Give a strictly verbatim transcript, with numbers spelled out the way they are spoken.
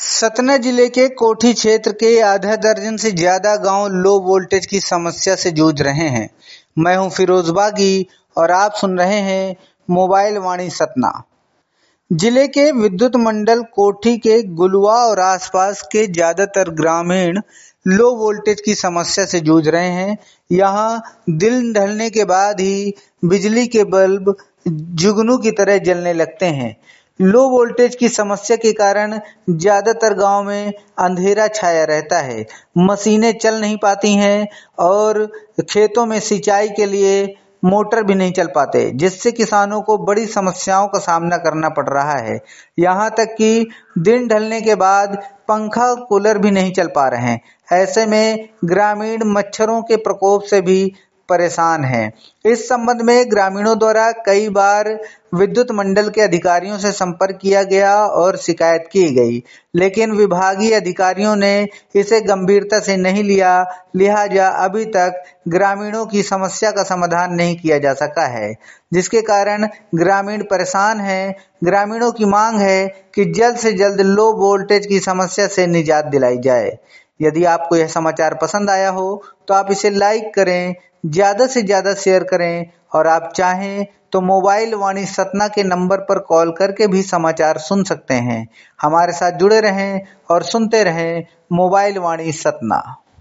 सतना जिले के कोठी क्षेत्र के आधा दर्जन से ज्यादा गांव लो वोल्टेज की समस्या से जूझ रहे हैं। मैं हूं फिरोज बागी और आप सुन रहे हैं मोबाइल वाणी सतना। जिले के विद्युत मंडल कोठी के गुलवा और आसपास के ज्यादातर ग्रामीण लो वोल्टेज की समस्या से जूझ रहे हैं। यहां दिन ढलने के बाद ही बिजली के बल्ब जुगनू की तरह जलने लगते हैं। लो वोल्टेज की समस्या के कारण ज्यादातर गांव में अंधेरा छाया रहता है। मशीनें चल नहीं पाती हैं और खेतों में सिंचाई के लिए मोटर भी नहीं चल पाते, जिससे किसानों को बड़ी समस्याओं का सामना करना पड़ रहा है। यहाँ तक कि दिन ढलने के बाद पंखा कूलर भी नहीं चल पा रहे हैं। ऐसे में ग्रामीण मच्छरों के प्रकोप से भी परेशान हैं। इस संबंध में ग्रामीणों द्वारा कई बार विद्युत मंडल के अधिकारियों से संपर्क किया गया और शिकायत की गई, लेकिन विभागीय अधिकारियों ने इसे गंभीरता से नहीं लिया। लिहाजा अभी तक ग्रामीणों की समस्या का समाधान नहीं किया जा सका है, जिसके कारण ग्रामीण परेशान हैं। ग्रामीणों की मांग है कि जल्द से जल्द लो वोल्टेज की समस्या से निजात दिलाई जाए। यदि आपको यह समाचार पसंद आया हो तो आप इसे लाइक करें, ज्यादा से ज्यादा शेयर करें और आप चाहें तो मोबाइल वाणी सतना के नंबर पर कॉल करके भी समाचार सुन सकते हैं। हमारे साथ जुड़े रहें और सुनते रहें मोबाइल वाणी सतना।